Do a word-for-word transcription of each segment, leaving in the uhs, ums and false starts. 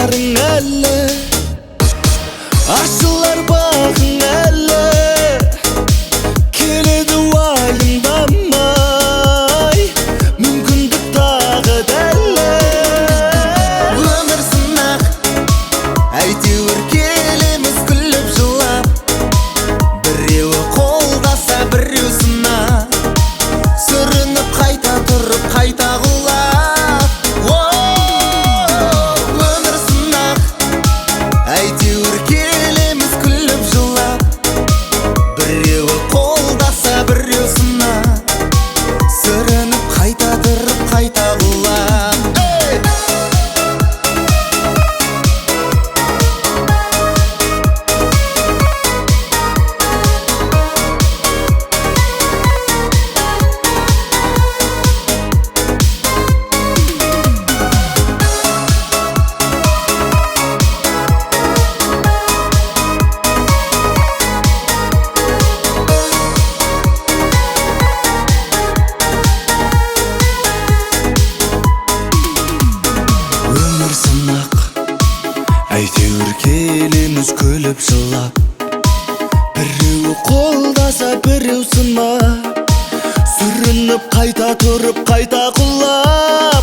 жарың әлі, ашылар бағың әлі. Келеді уайымдамай, мүмкіндік тағы дәлі. Өмір сынақ, әйтеуір келеміз күліп жылап. Біреуі қолдаса, біреу сынақ, сүрініп қайта тұрып қайта құлап. Өмір сынақ, әйтеуір келеміз күліп жылап. Біреуі қолдаса, біреу сынақ, сүрініп қайта тұрып қайта құлап. Өмір сынақ, әйтеуір келеміз күліп жылап. Біреуі қолдаса, біреу сынақ, сүрініп қайта тұрып қайта құлап.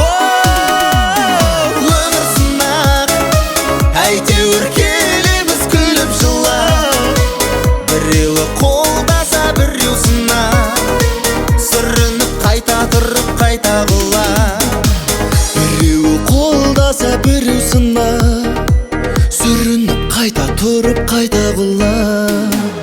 Өмір сынақ, әйтеуір келеміз күліп жылап. Біреуі қолдаса, біреу сынақ, сүрініп қайта тұрып қайта құлап. Біреуі қолдаса, біреу сынақ, сүрініп қайта тұрып қайта құлап.